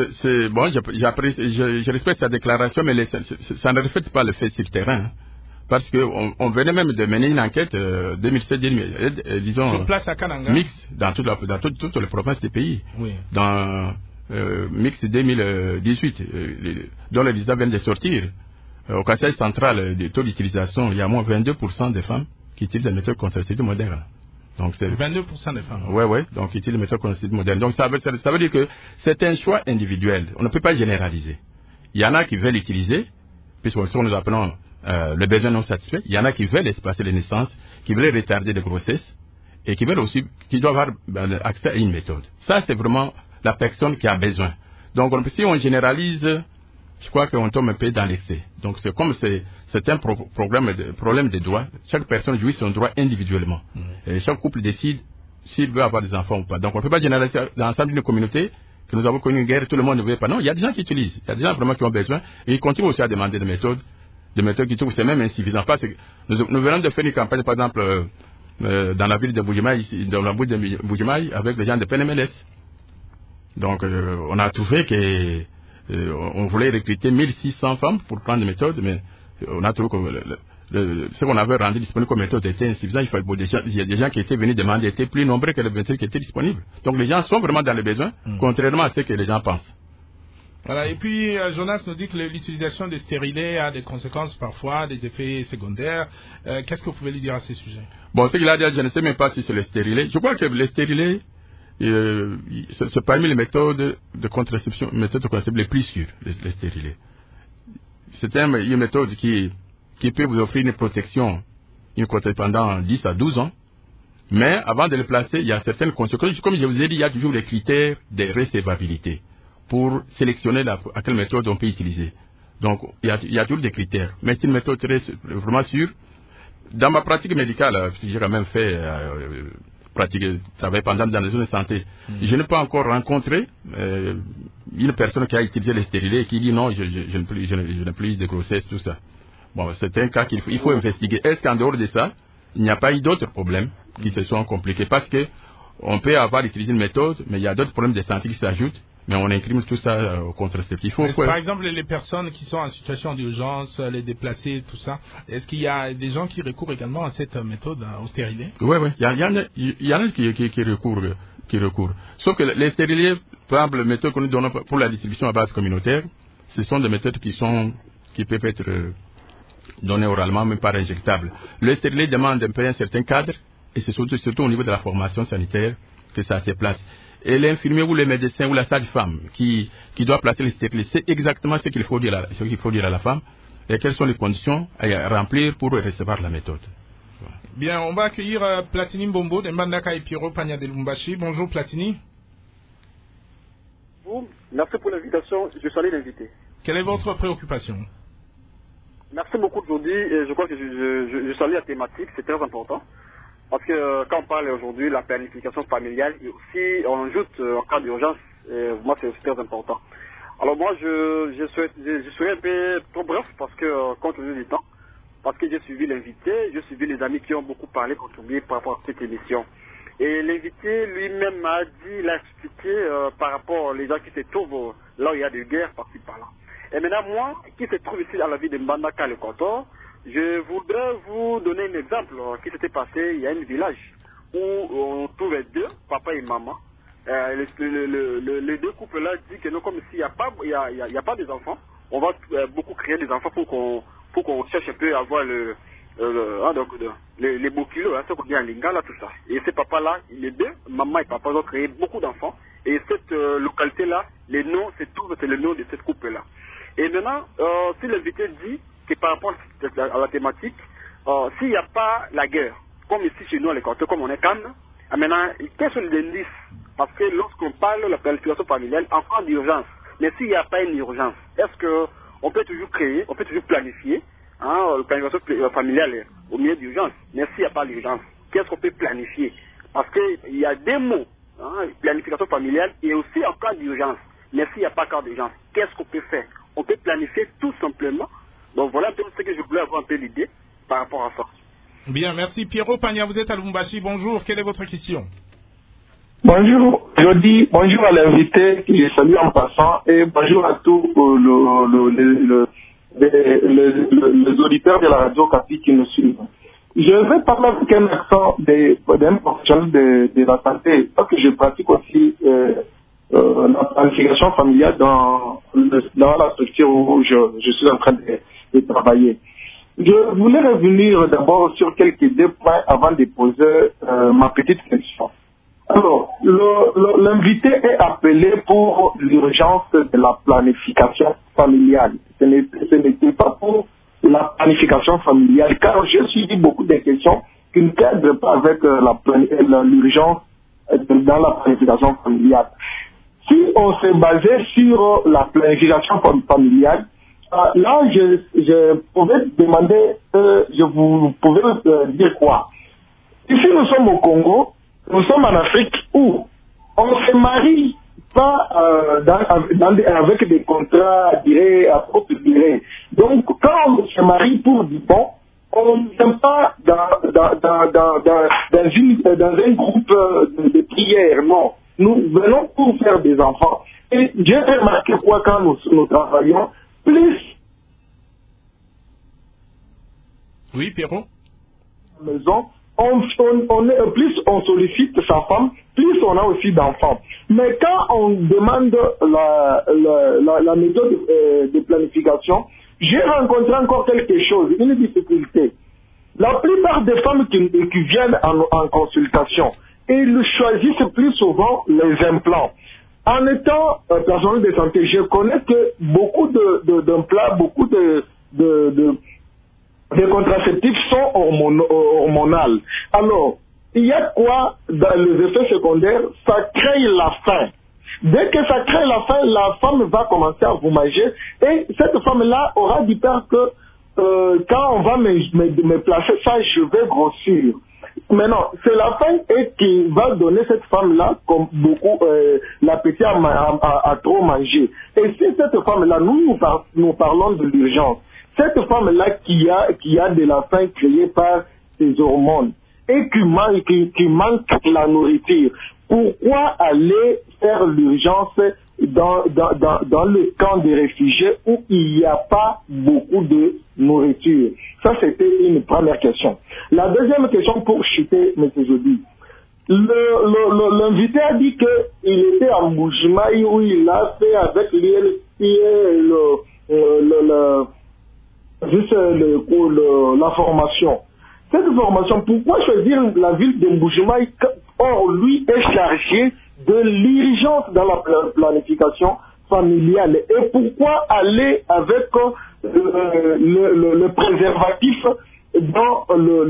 C: je respecte sa déclaration, mais ça ne reflète pas le fait sur le terrain. Parce qu'on venait même de mener une enquête 2007, disons,
B: sur place à Kananga,
C: mixte dans toutes les provinces du pays.
B: Oui.
C: Dans mixte 2018, dont les résultats viennent de sortir. Au Kassai central, le taux d'utilisation, il y a moins 22% des femmes qui utilisent la méthode contraceptive moderne. Donc c'est
B: 22% des femmes.
C: Oui, donc qui utilisent la méthode contraceptive moderne. Donc ça veut dire que c'est un choix individuel. On ne peut pas généraliser. Il y en a qui veulent l'utiliser, puisque nous appelons le besoin non satisfait. Il y en a qui veulent espacer les naissances, qui veulent retarder les grossesses, et qui doivent avoir accès à une méthode. Ça, c'est vraiment la personne qui a besoin. Donc si on généralise, je crois qu'on tombe un peu dans l'excès. Donc c'est comme c'est un problème de droit. Chaque personne jouit son droit individuellement. Et chaque couple décide s'il veut avoir des enfants ou pas. Donc on ne peut pas généraliser dans l'ensemble d'une communauté que nous avons connu une guerre, tout le monde ne veut pas. Non, il y a des gens qui utilisent. Il y a des gens vraiment qui ont besoin. Et ils continuent aussi à demander des méthodes qui trouvent c'est même insuffisant. Parce que nous venons de faire une campagne, par exemple, dans la ville de Boudjimaï, dans la bout de Boudjimaï, avec les gens de PNMLS. Donc on a trouvé que on voulait recruter 1600 femmes pour prendre des méthodes, mais on a trouvé que ce qu'on avait rendu disponible comme méthode était insuffisant. Il y a des gens qui étaient venus demander, étaient plus nombreux que les méthodes qui étaient disponibles. Donc les gens sont vraiment dans les besoins, contrairement à ce que les gens pensent.
B: Voilà, et puis Jonas nous dit que l'utilisation des stérilés a des conséquences parfois, des effets secondaires. Qu'est-ce que vous pouvez lui dire à ce sujet? Bon,
C: ce qu'il a dit, je ne sais même pas si c'est les stérilés. Je crois que les stérilés, c'est parmi les méthodes de contraception les plus sûres, les stérilés. C'est une méthode qui peut vous offrir une protection pendant 10 à 12 ans. Mais avant de le placer, il y a certaines conséquences. Comme je vous ai dit, il y a toujours les critères de recevabilité pour sélectionner à quelle méthode on peut utiliser. Donc, il y a toujours des critères. Mais c'est une méthode vraiment sûre. Dans ma pratique médicale, j'ai quand même fait travailler pendant dans les zones de santé. Je n'ai pas encore rencontré une personne qui a utilisé les stérilés et qui dit non, je n'ai plus de grossesse, tout ça. Bon, c'est un cas qu'il faut investiguer. Est-ce qu'en dehors de ça, il n'y a pas eu d'autres problèmes qui se sont compliqués? Parce que on peut avoir utilisé une méthode, mais il y a d'autres problèmes de santé qui s'ajoutent. Mais on imprime tout ça au contraceptif.
B: Par exemple, les personnes qui sont en situation d'urgence, les déplacés, tout ça, est-ce qu'il y a des gens qui recourent également à cette méthode au stérilet?
C: Oui, il y en a qui recourent. Sauf que les stérilés, par exemple, les méthodes que nous donnons pour la distribution à base communautaire, ce sont des méthodes qui peuvent être données oralement, mais pas injectables. Le stérilet demande un certain cadre, et c'est surtout au niveau de la formation sanitaire que ça se place. Et l'infirmier ou le médecin ou la sage-femme qui doit placer le stérilet, c'est exactement ce qu'il faut dire à la femme et quelles sont les conditions à remplir pour recevoir la méthode. Voilà.
B: Bien, on va accueillir Platini Mbombo de Mbandaka et Pierrot Pagna de Lumbashi. Bonjour Platini.
J: Bon, merci pour l'invitation. Je salue l'invité.
B: Quelle est votre préoccupation?
J: Merci beaucoup aujourd'hui. Et je crois que je salue la thématique, c'est très important. Parce que quand on parle aujourd'hui de la planification familiale, et aussi on ajoute en cas d'urgence, moi c'est aussi très important. Alors moi je serai un peu trop bref parce que compte tenu du temps, parce que j'ai suivi l'invité, j'ai suivi les amis qui ont beaucoup parlé, contribué par rapport à cette émission. Et l'invité lui-même m'a dit, il a expliqué par rapport aux gens qui se trouvent là où il y a des guerres par-ci par-là. Et maintenant moi, qui se trouve ici à la ville de Mbandaka le Canton, je voudrais vous donner un exemple qui s'était passé il y a un village où on trouvait deux, papa et maman. Les deux couples-là disent que non, comme s'il n'y a pas des enfants, on va beaucoup créer des enfants pour qu'on cherche un peu à avoir les beaux kilos, ce qu'on dit en lingala, tout ça. Et ces papas-là, les deux, maman et papa, ont créé beaucoup d'enfants. Et cette localité-là, les noms, c'est le nom de cette couple-là. Et maintenant, si l'invité dit que par rapport à la thématique, s'il n'y a pas la guerre, comme ici chez nous à l'équateur, comme on est calme, maintenant, quels sont les indices? Parce que lorsqu'on parle de la planification familiale, en cas d'urgence, mais s'il n'y a pas une urgence, est-ce qu'on peut toujours créer, on peut toujours planifier la planification familiale au milieu d'urgence? Mais s'il n'y a pas d'urgence, qu'est-ce qu'on peut planifier? Parce qu'il y a des mots, planification familiale, et aussi en cas d'urgence. Mais s'il n'y a pas cas d'urgence, qu'est-ce qu'on peut faire? On peut planifier tout simplement. Donc voilà un peu ce que je voulais avoir un peu l'idée par rapport à ça.
B: Bien, merci. Pierrot Pagna, vous êtes à Lumbashi. Bonjour, quelle est votre question?
K: Bonjour, je dis bonjour à l'invité qui est salué en passant et bonjour à tous les auditeurs de la radio Capi qui nous suivent. Je vais parler avec un accent d'un professionnel de la santé parce que je pratique aussi la planification familiale dans la structure où je suis en train de travailler. Je voulais revenir d'abord sur quelques deux points avant de poser ma petite question. Alors, l'invité est appelé pour l'urgence de la planification familiale. Ce n'était pas pour la planification familiale, car j'ai suivi beaucoup de questions qui ne cadrent pas avec l'urgence dans la planification familiale. Si on se basait sur la planification familiale, là, je pouvais demander, vous pouvez dire quoi? Ici, nous sommes au Congo, nous sommes en Afrique où on ne se marie pas avec des contrats, à courte durée. Donc, quand on se marie pour du bon, on ne vient pas dans un groupe de prière, non. Nous venons pour faire des enfants. Et j'ai remarqué quoi quand nous travaillons, plus...
B: Oui, Pierrot.
K: Maison, plus on sollicite sa femme, plus on a aussi d'enfants. Mais quand on demande la méthode de planification, j'ai rencontré encore quelque chose, une difficulté. La plupart des femmes qui viennent en consultation, ils choisissent plus souvent les implants. En étant personnel de santé, je connais que beaucoup d'implants, beaucoup de contraceptifs sont hormonaux. Alors, il y a quoi dans les effets secondaires? Ça crée la faim. Dès que ça crée la faim, la femme va commencer à vous manger et cette femme-là aura du peur que quand on va me placer ça, je vais grossir. Maintenant, c'est la faim qui va donner cette femme-là, comme beaucoup, l'appétit à trop manger. Et si cette femme-là, nous parlons de l'urgence, cette femme-là qui a de la faim créée par ses hormones et qui manque la nourriture, pourquoi aller faire l'urgence dans le camp des réfugiés où il n'y a pas beaucoup de nourriture? Ça, c'était une première question. La deuxième question pour chuter, M. Jody. L'invité a dit qu'il était à Mbujimaï où il a fait avec la formation. Cette formation, pourquoi choisir la ville de Mbujimaï? Or, lui est chargé de l'urgence dans la planification familiale. Et pourquoi aller avec le préservatif dans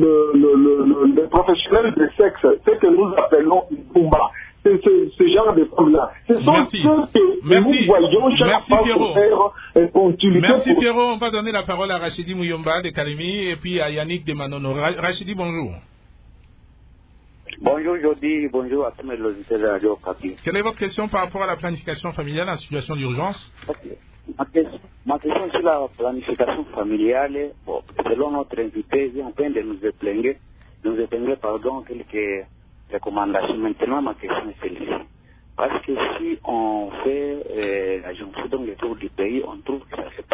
K: le professionnel de sexe, ce que nous appelons Pumba? Ce genre de femmes-là. Ce sont ceux que nous voyons chaque fois pour faire continuité.
B: Merci Pierrot. On va donner la parole à Rachidi Mouyomba de Kalemi et puis à Yannick de Manono. Rachidi, bonjour.
L: Bonjour Jody, bonjour à tous mes auditeurs de Radio Okapi.
B: Quelle est votre question par rapport à la planification familiale en situation d'urgence?
L: Ma question sur la planification familiale, bon, selon notre invité, il est en train de nous épingler quelques recommandations. Maintenant, ma question est celle-ci. Parce que si on fait la jonction dans le tour du pays, on trouve que ça se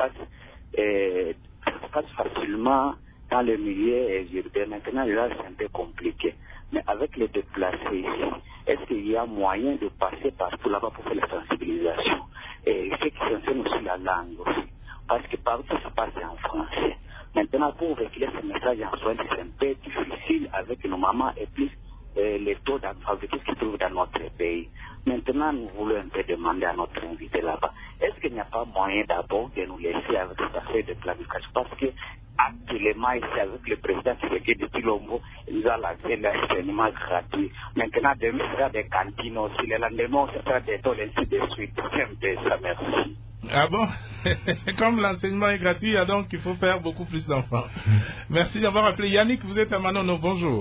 L: passe facilement dans le milieu urbain. Maintenant, là, c'est un peu compliqué. Mais avec les déplacés ici, est-ce qu'il y a moyen de passer partout là-bas pour faire la sensibilisation? Et ce qui concerne aussi la langue aussi. Parce que partout ça passe en français. Maintenant, pour véhiculer ce message en soi, c'est un peu difficile avec nos mamans et plus les taux d'alphabétisme qui se trouvent dans notre pays. Maintenant, nous voulons un peu demander à notre invité là-bas, est-ce qu'il n'y a pas moyen d'abord de nous laisser avec cette affaire de planification? Parce que actuellement, ici, avec le président Tshisekedi depuis Lombo, il nous a lancé l'enseignement gratuit. Maintenant, demain, il y aura des cantines aussi. Le lendemain, on se fera des taux, ainsi de suite. C'est un peu ça, merci.
B: Ah bon? Comme l'enseignement est gratuit, donc il faut faire beaucoup plus d'enfants. Merci d'avoir appelé. Yannick, vous êtes à Manono. Bonjour.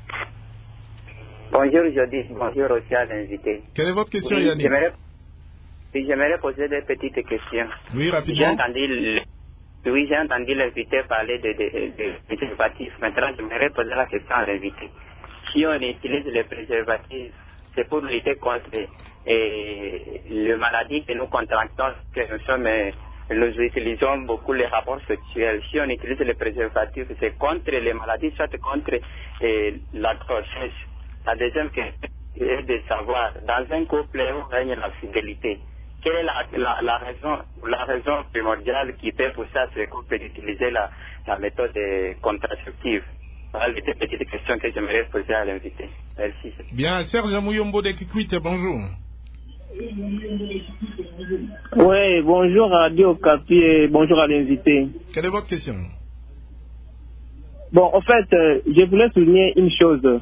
M: Bonjour Jody, bonjour aussi à l'invité.
B: Quelle est votre question, Yannick?
M: J'aimerais poser des petites questions.
B: Oui, rapidement.
M: J'ai entendu l'invité parler de préservatifs. Maintenant, j'aimerais poser la question à l'invité. Si on utilise les préservatifs, c'est pour lutter contre les maladies que nous contractons, nous utilisons beaucoup les rapports sexuels. Si on utilise les préservatifs, c'est contre les maladies, soit contre la grossesse. La deuxième question est de savoir, dans un couple où règne la fidélité, quelle est la raison primordiale qui peut pousser à ce couple d'utiliser la méthode contraceptive? Voilà les deux petites questions que j'aimerais poser à l'invité. Merci.
B: Bien, Serge Mouyombo de Kikwit, bonjour.
N: Oui, bonjour à Radio Okapi et bonjour à l'invité.
B: Quelle est votre question?
N: Bon, en fait, je voulais souligner une chose.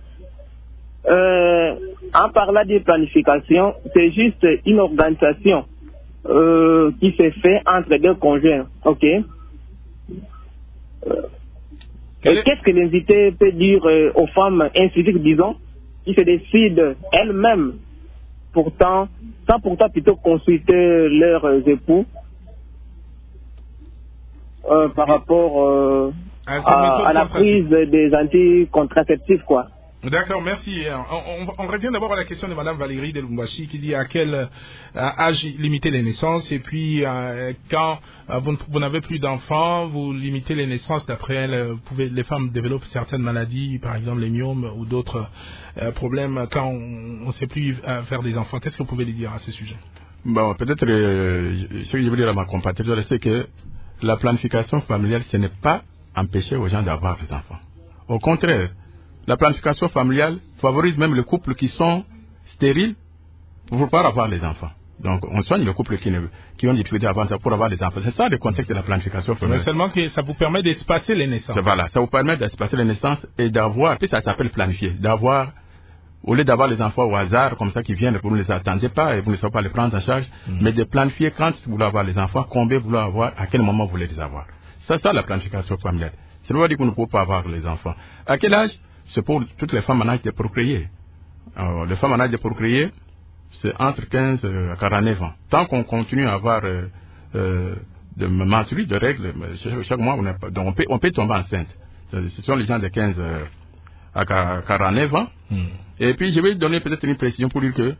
N: En parlant de planification, c'est juste une organisation qui se fait entre deux conjoints, ok? Qu'est-ce que l'invité peut dire aux femmes insuffisées, disons, qui se décident elles-mêmes, sans pourtant plutôt consulter leurs époux par rapport à la prise des anticontraceptifs, quoi?
B: D'accord, merci. On revient d'abord à la question de Mme Valérie Delumbashi qui dit à quel âge limiter les naissances et puis quand vous n'avez plus d'enfants, vous limitez les naissances. D'après elle, les femmes développent certaines maladies, par exemple les myomes ou d'autres problèmes quand on ne sait plus faire des enfants. Qu'est-ce que vous pouvez lui dire à ce sujet?
C: Bon, peut-être ce que je veux dire à ma compatriote, c'est que la planification familiale, ce n'est pas empêcher aux gens d'avoir des enfants. Au contraire, la planification familiale favorise même les couples qui sont stériles pour pouvoir avoir les enfants. Donc, on soigne les couples qui ont difficulté avant ça pour avoir des enfants. C'est ça le contexte de la planification familiale.
B: Mais seulement que ça vous permet d'espacer les naissances.
C: Voilà, ça vous permet d'espacer les naissances et d'avoir, puis ça s'appelle planifier, d'avoir, au lieu d'avoir les enfants au hasard, comme ça, qui viennent, vous ne les attendez pas et vous ne savez pas les prendre en charge, mais de planifier quand vous voulez avoir les enfants, combien vous voulez avoir, à quel moment vous voulez les avoir. C'est ça la planification familiale. Ça ne veut pas dire qu'on ne peut pas avoir les enfants. À quel âge? C'est pour toutes les femmes en âge de procréer. Les femmes en âge de procréer, c'est entre 15 à 49 ans. Tant qu'on continue à avoir de menstrues, de règles, chaque mois, on peut tomber enceinte. Ce sont les gens de 15 à 49 ans. Et puis, je vais donner peut-être une précision pour dire que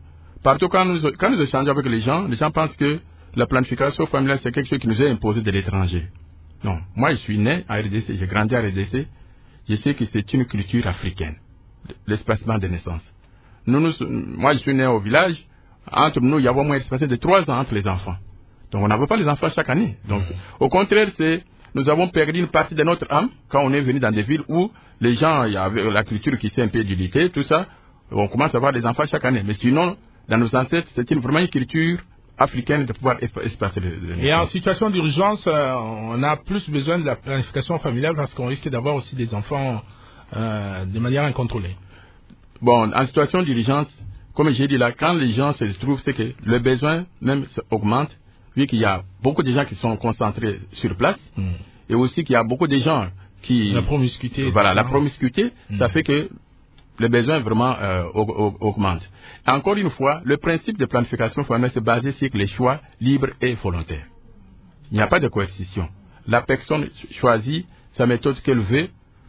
C: partout quand nous échangeons avec les gens pensent que la planification familiale, c'est quelque chose qui nous est imposé de l'étranger. Non, moi je suis né à RDC, j'ai grandi à RDC, je sais que c'est une culture africaine, l'espacement de naissance. Moi je suis né au village, entre nous il y avait au moins espacé de 3 ans entre les enfants. Donc on n'avait pas les enfants chaque année. Donc au contraire, nous avons perdu une partie de notre âme quand on est venu dans des villes où les gens, il y avait la culture qui s'est un peu dilitée, tout ça, on commence à avoir des enfants chaque année. Mais sinon, dans nos ancêtres, c'était vraiment une culture africaine de pouvoir espacer les
B: Et en situation d'urgence, on a plus besoin de la planification familiale parce qu'on risque d'avoir aussi des enfants de manière incontrôlée.
C: Bon, en situation d'urgence, comme j'ai dit là, quand les gens se trouvent, c'est que le besoin même augmente, vu qu'il y a beaucoup de gens qui sont concentrés sur place, et aussi qu'il y a beaucoup de gens qui...
B: La promiscuité.
C: Voilà, la promiscuité, ça fait que le besoin vraiment augmente. Encore une fois, le principe de planification familiale c'est basé sur les choix libres et volontaires. Il n'y a pas de coercition. La personne choisit sa méthode qu'elle veut.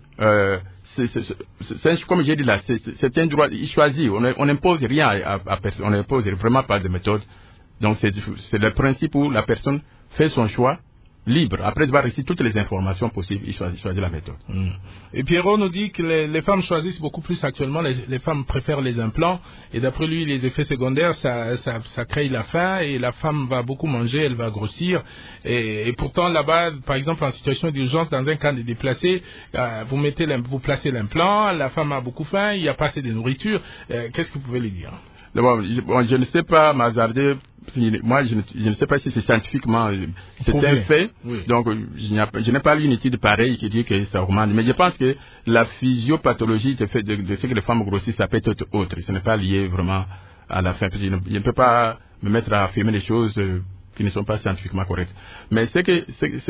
C: Comme j'ai dit là, c'est un droit. Il choisit. On n'impose rien à personne. On n'impose vraiment pas de méthode. Donc c'est le principe où la personne fait son choix libre. Après avoir reçu toutes les informations possibles, il choisit la méthode.
B: Et Pierrot nous dit que les femmes choisissent beaucoup plus actuellement. Les femmes préfèrent les implants. Et d'après lui, les effets secondaires, ça crée la faim. Et la femme va beaucoup manger, elle va grossir. Et pourtant, là-bas, par exemple, en situation d'urgence, dans un cas de déplacé, vous placez l'implant. La femme a beaucoup faim, il n'y a pas assez de nourriture. Qu'est-ce que vous pouvez lui dire?
C: Je ne sais pas m'hasarder. Moi, je ne sais pas si c'est scientifiquement, c'est un fait.
B: Oui.
C: Donc, je n'ai pas lu une étude pareille qui dit que ça augmente. Mais je pense que la physiopathologie de ce que les femmes grossissent, ça peut être autre. Ce n'est pas lié vraiment à la faim. Je ne peux pas me mettre à affirmer des choses qui ne sont pas scientifiquement correctes. Mais ce que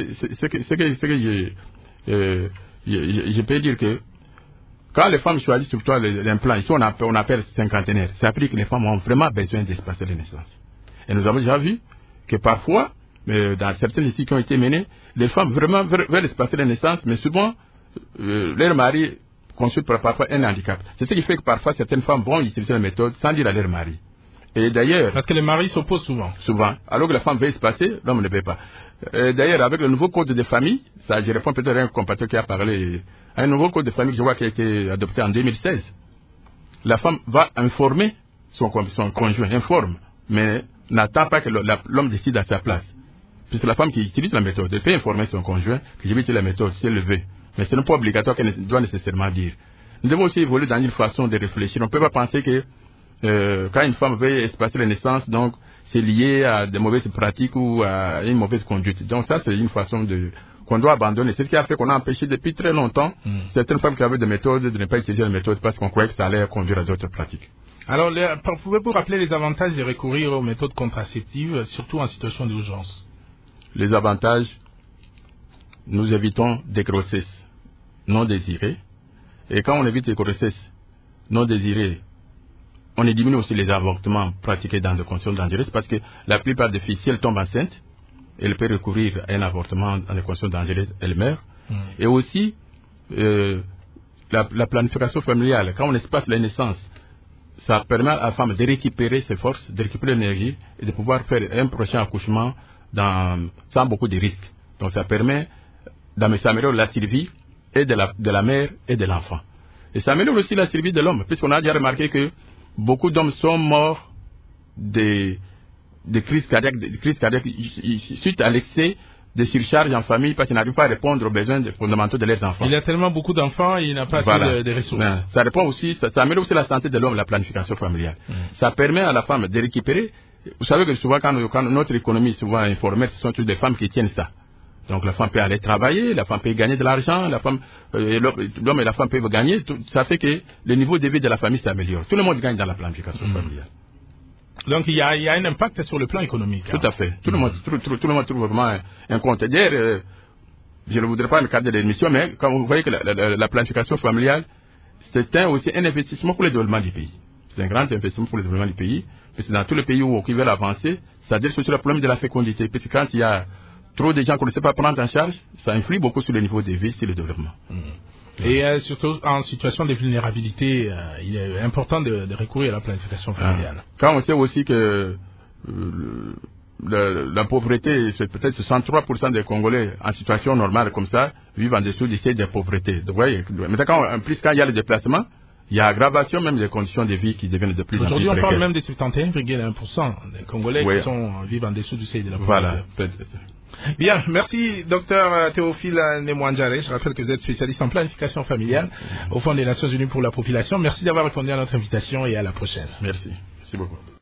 C: je peux dire que quand les femmes choisissent surtout l'implant, ici on appelle cinquantenaire, ça veut dire que les femmes ont vraiment besoin d'espacer les naissances. Et nous avons déjà vu que parfois, dans certaines études qui ont été menées, les femmes vraiment veulent espacer les naissances, mais souvent, leur mari consulte parfois un handicap. C'est ce qui fait que parfois certaines femmes vont utiliser la méthode sans dire à leur mari. Et d'ailleurs...
B: Parce que les maris s'opposent souvent.
C: Souvent. Alors que la femme veut espacer, l'homme ne veut pas. D'ailleurs, avec le nouveau code de famille, ça, je réponds peut-être à un compatriote qui a parlé, à un nouveau code de famille, je vois, qui a été adopté en 2016. La femme va informer son conjoint, informe, mais n'attend pas que l'homme décide à sa place. Puisque la femme qui utilise la méthode, elle peut informer son conjoint que je vais utiliser la méthode si elle le veut. Mais ce n'est pas obligatoire qu'elle doit nécessairement dire. Nous devons aussi évoluer dans une façon de réfléchir. On ne peut pas penser que quand une femme veut espacer la naissance, donc c'est lié à de mauvaises pratiques ou à une mauvaise conduite. Donc ça, c'est une façon qu'on doit abandonner. C'est ce qui a fait qu'on a empêché depuis très longtemps certaines femmes qui avaient des méthodes de ne pas utiliser la méthode parce qu'on croyait que ça allait conduire à d'autres pratiques.
B: Alors, pouvez-vous rappeler les avantages de recourir aux méthodes contraceptives, surtout en situation d'urgence?
C: Les avantages, nous évitons des grossesses non désirées. Et quand on évite les grossesses non désirées, on diminue aussi les avortements pratiqués dans des conditions dangereuses parce que la plupart des filles, si elles tombent enceintes, elles peuvent recourir à un avortement dans des conditions dangereuses, elles meurent. Et aussi, la planification familiale, quand on espace la naissance, ça permet à la femme de récupérer ses forces, de récupérer l'énergie et de pouvoir faire un prochain accouchement sans beaucoup de risques. Donc ça permet d'améliorer la survie et de la mère et de l'enfant. Et ça améliore aussi la survie de l'homme, puisqu'on a déjà remarqué que beaucoup d'hommes sont morts de crises cardiaques suite à l'excès de surcharge en famille parce qu'ils n'arrivent pas à répondre aux besoins fondamentaux de leurs enfants.
B: Il y a tellement beaucoup d'enfants et il n'a pas assez de ressources.
C: Ça répond aussi, ça améliore aussi la santé de l'homme, la planification familiale. Ça permet à la femme de récupérer. Vous savez que souvent, quand notre économie souvent informelle, ce sont toutes des femmes qui tiennent ça. Donc la femme peut aller travailler, la femme peut gagner de l'argent, l'homme et la femme peuvent gagner. Ça fait que le niveau de vie de la famille s'améliore. Tout le monde gagne dans la planification familiale.
B: Donc il y a un impact sur le plan économique.
C: Tout à fait. Tout le monde trouve vraiment un compte. D'ailleurs, je ne voudrais pas me cadrer de l'émission, mais quand vous voyez que la planification familiale, c'est aussi un investissement pour le développement du pays. C'est un grand investissement pour le développement du pays. Parce que dans tous les pays où ils veulent avancer, ça adresse sur le problème de la fécondité. Parce que quand il y a trop de gens qu'on ne sait pas prendre en charge, ça influe beaucoup sur le niveau de vie, sur le développement.
B: Et surtout en situation de vulnérabilité, il est important de recourir à la planification familiale.
C: Quand on sait aussi que la pauvreté, c'est peut-être 63% des Congolais en situation normale comme ça vivent en dessous du seuil de pauvreté. Donc, vous voyez, maintenant, quand il y a le déplacement, il y a aggravation même des conditions de vie qui deviennent de plus en plus précaires.
B: Aujourd'hui, on parle même de 71,1% des Congolais qui vivent en dessous du seuil de la pauvreté.
C: Voilà.
B: Bien, merci Dr Théophile Nemwanjare. Je rappelle que vous êtes spécialiste en planification familiale au Fonds des Nations Unies pour la population. Merci d'avoir répondu à notre invitation et à la prochaine.
C: Merci beaucoup.